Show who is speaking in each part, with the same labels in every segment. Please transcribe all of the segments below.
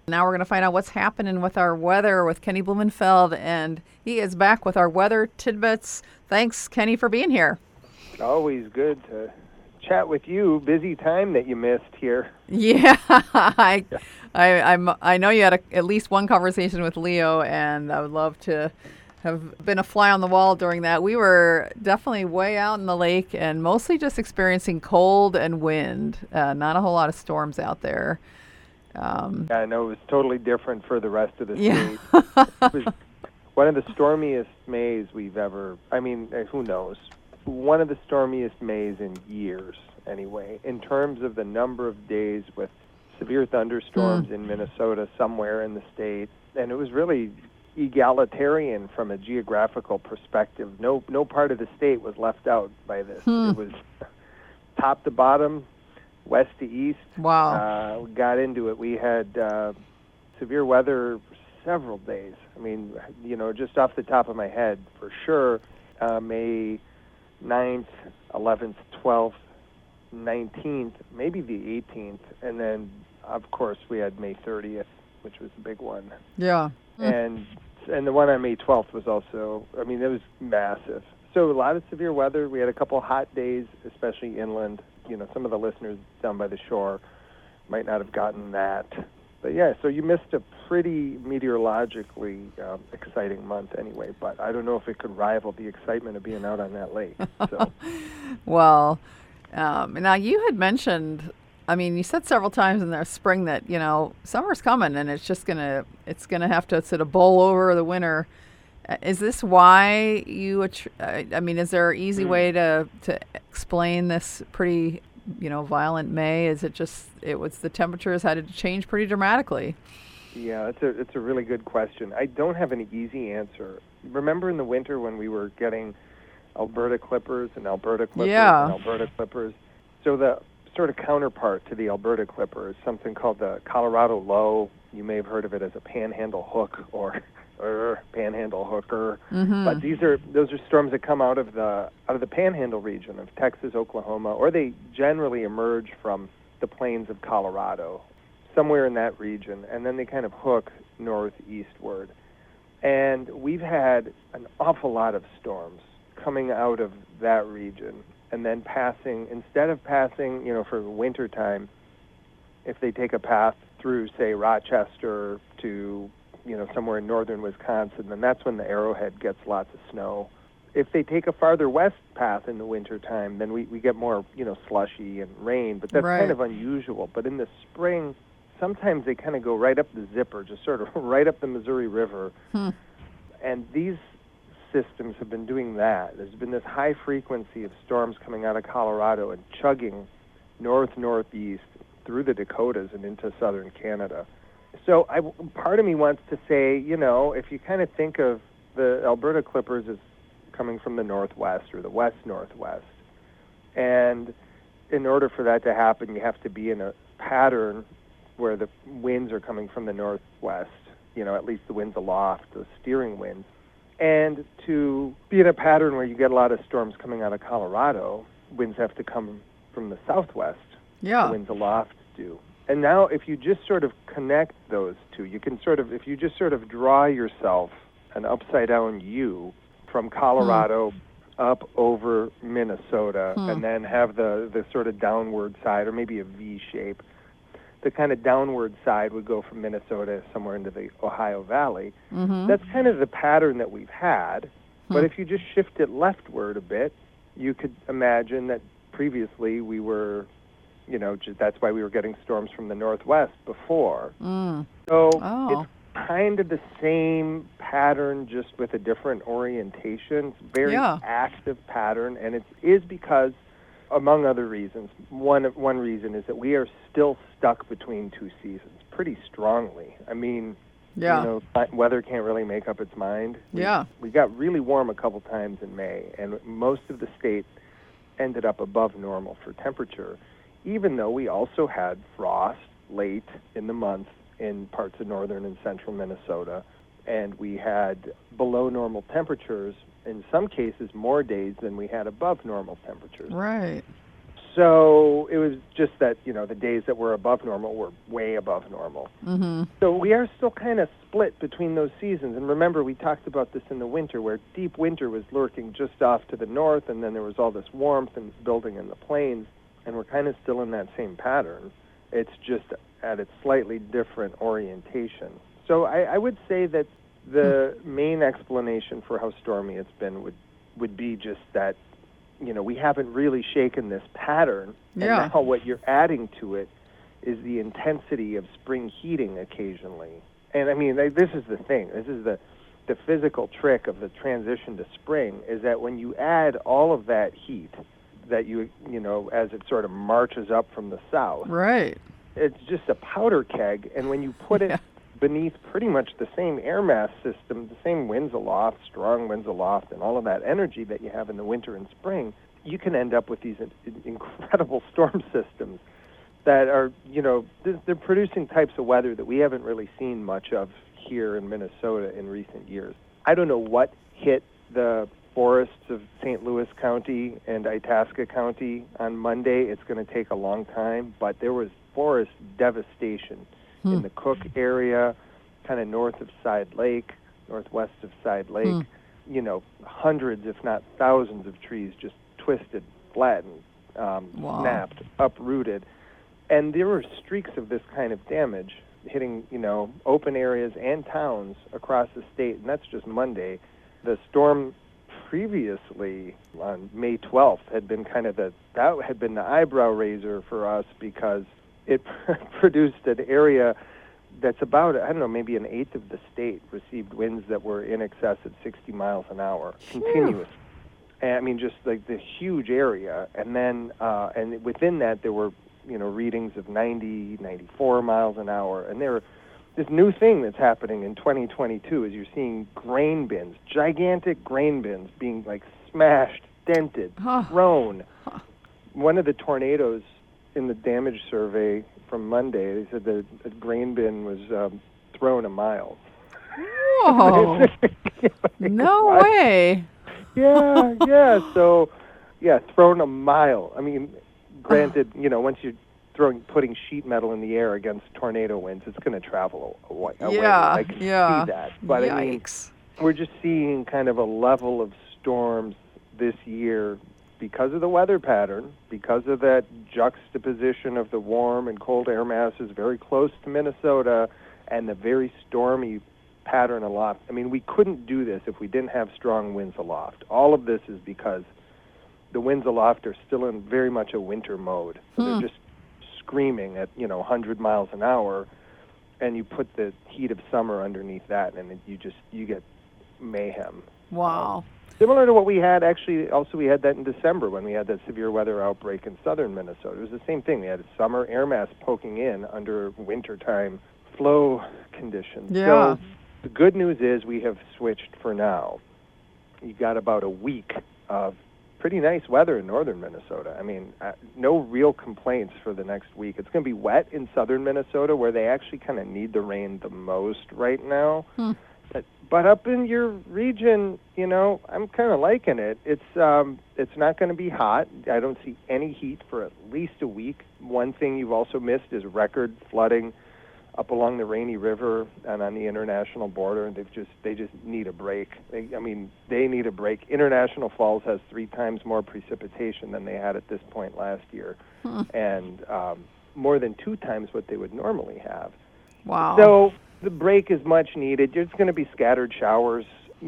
Speaker 1: Now we're going to find out what's happening with our weather with Kenny Blumenfeld, and he is back with our weather tidbits. Thanks, Kenny, for being here.
Speaker 2: Always good to chat with you. Busy time that you missed here.
Speaker 1: Yeah, I know you had at least one conversation with Leo, and I would love to have been a fly on the wall during that. We were definitely way out in the lake and mostly just experiencing cold and wind. Not a whole lot of storms out there.
Speaker 2: I know it was totally different for the rest of the
Speaker 1: Yeah.
Speaker 2: state. It was one of the stormiest Mays we've ever, who knows? One of the stormiest Mays in years, anyway, in terms of the number of days with severe thunderstorms in Minnesota, somewhere in the state. And it was really egalitarian from a geographical perspective. No part of the state was left out by this. It was top to bottom, west to east.
Speaker 1: Wow.
Speaker 2: We got into it. We had severe weather for several days. Just off the top of my head, for sure, May 9th, 11th, 12th, 19th, maybe the 18th, and then, of course, we had May 30th, which was the big one.
Speaker 1: Yeah.
Speaker 2: And the one on May 12th was also, it was massive. So a lot of severe weather. We had a couple hot days, especially inland. Some of the listeners down by the shore might not have gotten that. But yeah, so you missed a pretty meteorologically exciting month anyway, but I don't know if it could rival the excitement of being out on that lake. So.
Speaker 1: Well, now you had mentioned, you said several times in the spring that, summer's coming and it's gonna have to sort of bowl over the winter. Is this why you, is there an easy way to explain this pretty, violent May? Is it just, the temperatures had to change pretty dramatically?
Speaker 2: Yeah, it's a really good question. I don't have an easy answer. Remember in the winter when we were getting Alberta clippers and Alberta clippers
Speaker 1: and
Speaker 2: Alberta clippers? So the sort of counterpart to the Alberta clipper is something called the Colorado low. You may have heard of it as a panhandle hook or panhandle hooker. But those are storms that come out of the panhandle region of Texas, Oklahoma, or they generally emerge from the plains of Colorado, somewhere in that region, and then they kind of hook northeastward. And we've had an awful lot of storms coming out of that region and then instead of passing, for winter time, if they take a path through, say, Rochester to somewhere in northern Wisconsin, then that's when the Arrowhead gets lots of snow. If they take a farther west path in the wintertime, then we get more, slushy and rain, but that's kind of unusual. But in the spring, sometimes they kind of go right up the zipper, just sort of right up the Missouri River. And these systems have been doing that. There's been this high frequency of storms coming out of Colorado and chugging northeast through the Dakotas and into southern Canada. So part of me wants to say, if you kind of think of the Alberta clippers as coming from the northwest or the west-northwest, and in order for that to happen, you have to be in a pattern where the winds are coming from the northwest, at least the winds aloft, the steering winds. And to be in a pattern where you get a lot of storms coming out of Colorado, winds have to come from the southwest.
Speaker 1: Yeah.
Speaker 2: The winds aloft do. And now if you just sort of connect those two, you can if you just sort of draw yourself an upside-down U from Colorado up over Minnesota and then have the sort of downward side, or maybe a V shape. The kind of downward side would go from Minnesota somewhere into the Ohio Valley. That's kind of the pattern that we've had. But if you just shift it leftward a bit, you could imagine that previously we were, that's why we were getting storms from the northwest before. So it's kind of the same pattern, just with a different orientation. It's a very active pattern, and it is because, among other reasons, one reason is that we are still stuck between two seasons pretty strongly. Weather can't really make up its mind. We got really warm a couple times in May, and most of the state ended up above normal for temperature, even though we also had frost late in the month in parts of northern and central Minnesota, and we had below normal temperatures, in some cases more days than we had above normal temperatures.
Speaker 1: Right.
Speaker 2: So it was just that, the days that were above normal were way above normal.
Speaker 1: Mm-hmm.
Speaker 2: So we are still kind of split between those seasons. And remember, we talked about this in the winter, where deep winter was lurking just off to the north, and then there was all this warmth and building in the plains, and we're kind of still in that same pattern. It's just at its slightly different orientation. So I would say that the main explanation for how stormy it's been would be just that, we haven't really shaken this pattern.
Speaker 1: Yeah.
Speaker 2: And now what you're adding to it is the intensity of spring heating occasionally. And I mean, this is the thing. This is the physical trick of the transition to spring, is that when you add all of that heat that as it sort of marches up from the south,
Speaker 1: Right.
Speaker 2: it's just a powder keg. And when you put it beneath pretty much the same air mass system, the same winds aloft, strong winds aloft, and all of that energy that you have in the winter and spring, you can end up with these incredible storm systems that are, they're producing types of weather that we haven't really seen much of here in Minnesota in recent years. I don't know what hit the forests of St. Louis County and Itasca County on Monday. It's going to take a long time, but there was forest devastation in the Cook area, kind of north of Side Lake, northwest of Side Lake. Hundreds, if not thousands of trees just twisted, flattened, snapped, uprooted. And there were streaks of this kind of damage hitting, open areas and towns across the state, and that's just Monday. The storm previously on May 12th had been that had been the eyebrow raiser for us, because it produced an area that's about, maybe an eighth of the state received winds that were in excess of 60 miles an hour, continuous. And I mean, just like the huge area. And then, and within that, there were, readings of 90, 94 miles an hour. And this new thing that's happening in 2022 is you're seeing grain bins, gigantic grain bins being like smashed, dented, thrown. One of the tornadoes in the damage survey from Monday, they said the grain bin was thrown a mile.
Speaker 1: Whoa. No way.
Speaker 2: Yeah. So, thrown a mile. I mean, granted, once you're putting sheet metal in the air against tornado winds, it's going to travel away. I can see that. But
Speaker 1: Yikes.
Speaker 2: I mean, we're just seeing kind of a level of storms this year because of the weather pattern, because of that juxtaposition of the warm and cold air masses very close to Minnesota and the very stormy pattern aloft. I mean, we couldn't do this if we didn't have strong winds aloft. All of this is because the winds aloft are still in very much a winter mode. So they're just screaming at, 100 miles an hour, and you put the heat of summer underneath that, and you get mayhem.
Speaker 1: Wow.
Speaker 2: Similar to what we had, actually, also we had that in December when we had that severe weather outbreak in southern Minnesota. It was the same thing. We had a summer air mass poking in under wintertime flow conditions.
Speaker 1: Yeah.
Speaker 2: So the good news is we have switched for now. You got about a week of pretty nice weather in northern Minnesota. I mean, no real complaints for the next week. It's going to be wet in southern Minnesota, where they actually kind of need the rain the most right now. But up in your region, I'm kind of liking it. It's not going to be hot. I don't see any heat for at least a week. One thing you've also missed is record flooding up along the Rainy River and on the international border. They just need a break. They need a break. International Falls has 3 times more precipitation than they had at this point last year, and more than 2 times what they would normally have.
Speaker 1: Wow.
Speaker 2: So the break is much needed. There's going to be scattered showers,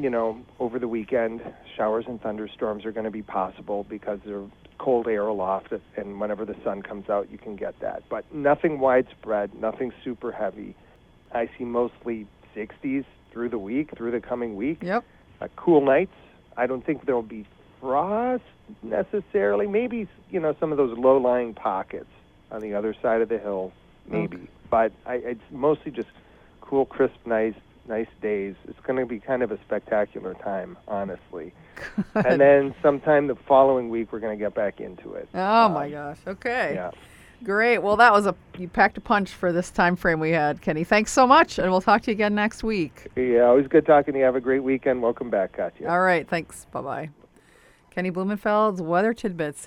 Speaker 2: over the weekend. Showers and thunderstorms are going to be possible because there's cold air aloft, and whenever the sun comes out, you can get that. But nothing widespread, nothing super heavy. I see mostly 60s through the coming week.
Speaker 1: Yep.
Speaker 2: Cool nights. I don't think there'll be frost necessarily. Maybe, some of those low-lying pockets on the other side of the hill, maybe. Okay. But it's mostly just cool, crisp, nice days. It's going to be kind of a spectacular time, honestly. Good. And then sometime the following week, we're going to get back into it.
Speaker 1: Oh, my gosh. Okay.
Speaker 2: Yeah.
Speaker 1: Great. Well, you packed a punch for this time frame we had, Kenny. Thanks so much, and we'll talk to you again next week.
Speaker 2: Yeah, always good talking to you. Have a great weekend. Welcome back, Katya.
Speaker 1: All right. Thanks. Bye-bye. Kenny Blumenfeld's Weather Tidbits.